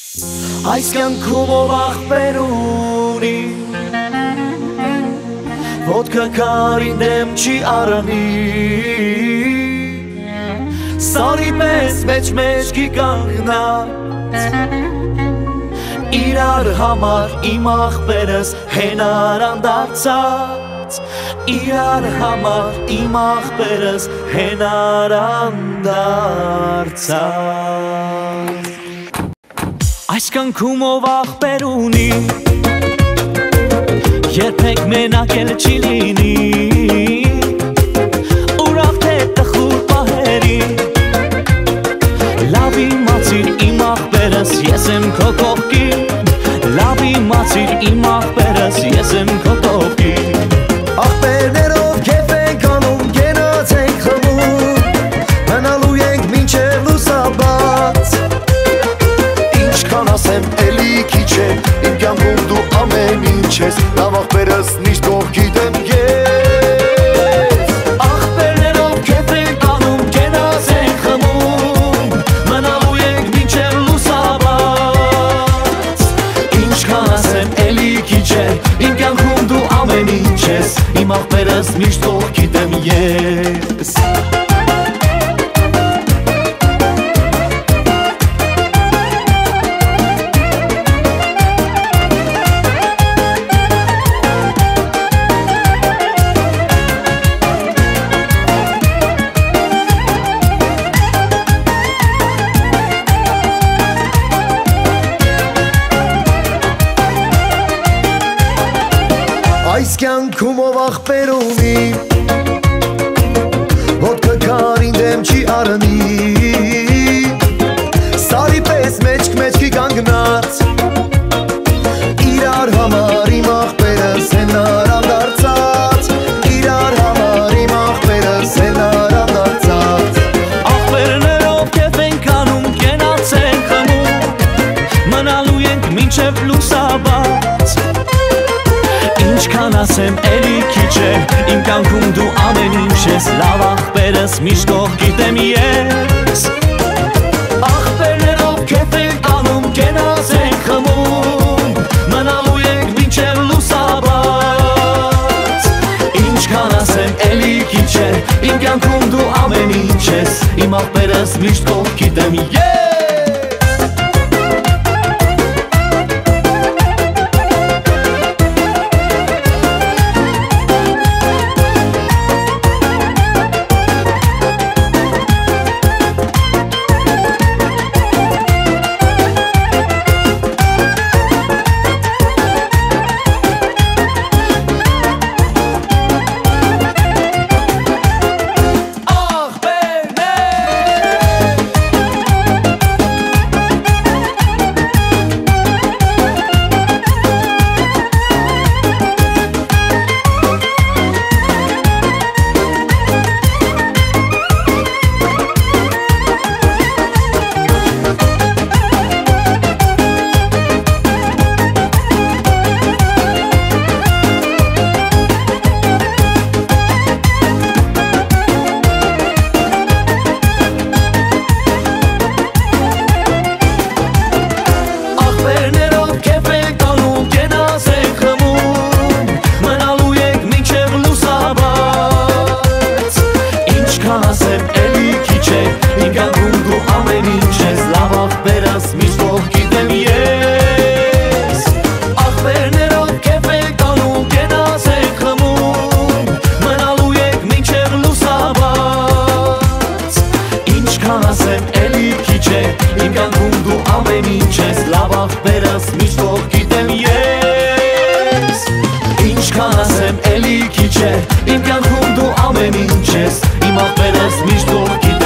Այս կյանքում ով ախպեր ունի, ոտքը քարին դեմ չի առնի, սարի պես մեջ-մեջքի կանգնած, իրար համար իմ ախպերս հենարան դարձած, իրար համար իմ ախպերս հենարան դարձած։ Այս կյանքում ով ախպեր ունի, երբեք մենակ էլ չի լինի, ուրախ թե տխուր պահերին, լավ իմացիր իմ ախպերս, ես եմ քո կողքին, լավ իմացիր իմ ախպերս, ես եմ քո կողքին։ Ախպերներով քեֆ ենք անում, գնաց ենք խմում, մնալու ենք մինչև լուսաբաց, ինչքան ասեմ էլի քիչ է, իմ կյանքում դու ամեն ինչ ես, լավ ախպերս միշտ կողքիդ եմ ես։ Ախպերներով քեֆ ենք անում, գնաց ենք խմում, մնալու ենք մինչև լուսաբաց, ինչքան ասեմ էլի քիչ է, իմ կյանքում դու ամեն ինչ ես, իմ ախպերս միշտ կողքիդ եմ ես։ Այս կյանքում ով ախպեր ունի, ոտքը քարին դեմ չի առնի, սարի պես մեջք-մեջքի կանգնած, իրար համար իմ ախպերս հենարան դարձած, իրար համար իմ ախպերս հենարան դարձած։ Ախպերներով քեֆ ենք անում, գնաց ենք խմում, մնալու ենք մինչև լուսաբաց, ինչքան ասեմ էլի քիչ է, իմ կյանքում դու ամեն ինչ ես, լավ ախպերս միշտ կողքիդ եմ ես։ Ախպերներով քեֆ ենք անում, գնաց ենք խմում, մնալու ենք մինչև լուսաբաց, ինչքան ասեմ էլի քիչ է, իմ կյանքում դու ամեն ինչ ես, իմ ախպերս միշտ կողքիդ եմ ես։ Իմ կյանքում դու ամեն ինչ ես, լավ ախպերս միշտ կողքիդ եմ ես։ Ինչքան ասեմ էլի քիչ է, իմ կյանքում դու ամեն ինչ ես, իմ ախպերս միշտ կողքիդ